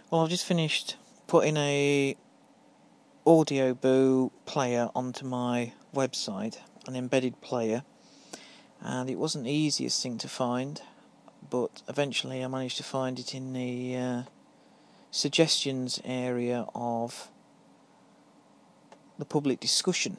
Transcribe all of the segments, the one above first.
Well, I've just finished putting a Audioboo player onto my website, an embedded player, and it wasn't the easiest thing to find, but eventually I managed to find it in the suggestions area of the public discussion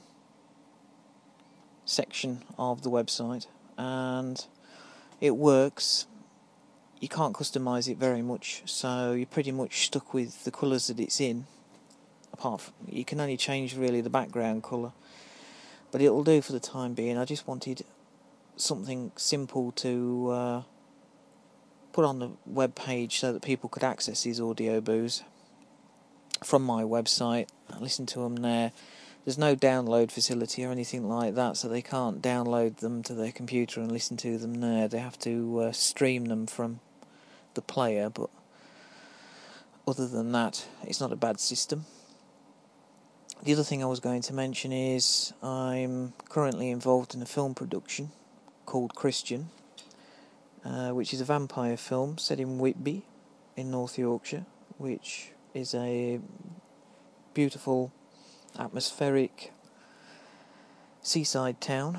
section of the website, and it works. You can't customise it very much, so you're pretty much stuck with the colours that it's in. Apart from, you can only change really the background colour, but it'll do for the time being. I just wanted something simple to put on the web page so that people could access these Audioboos from my website and listen to them there. There's no download facility or anything like that, so they can't download them to their computer and listen to them there. They have to stream them from the player, but other than that, it's not a bad system. The other thing I was going to mention is I'm currently involved in a film production called Christian, which is a vampire film set in Whitby in North Yorkshire, which is a beautiful, atmospheric seaside town.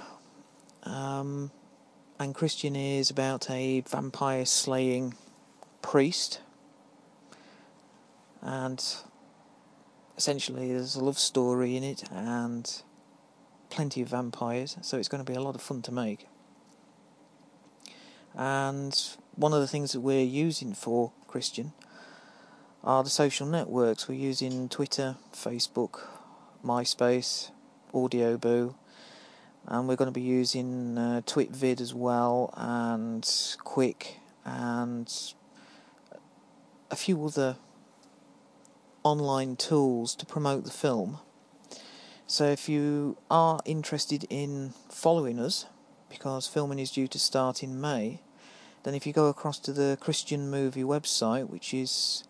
And Christian is about a vampire slaying priest, and essentially there's a love story in it and plenty of vampires, so it's going to be a lot of fun to make. And one of the things that we're using for Christian are the social networks. We're using Twitter, Facebook, MySpace, Audioboo, and we're going to be using TwitVid as well, and Quick, and a few other online tools to promote the film. So if you are interested in following us, because filming is due to start in May, then if you go across to the Christian Movie website, which is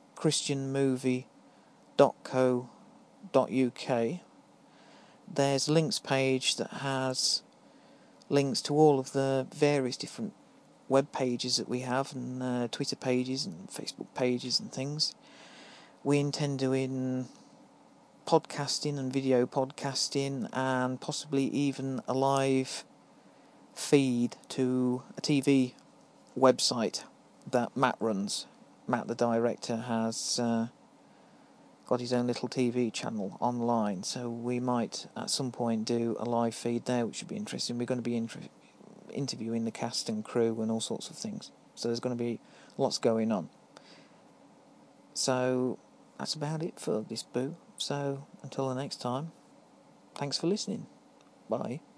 christianmovie.co.uk, there's a links page that has links to all of the various different web pages that we have, and Twitter pages and Facebook pages and things. We intend doing podcasting and video podcasting, and possibly even a live feed to a TV website that Matt runs. Matt, the director, has got his own little TV channel online, so we might at some point do a live feed there, which should be interesting. We're going to be interviewing the cast and crew and all sorts of things, so there's going to be lots going on. So that's about it for this boo. So until the next time, thanks for listening. Bye.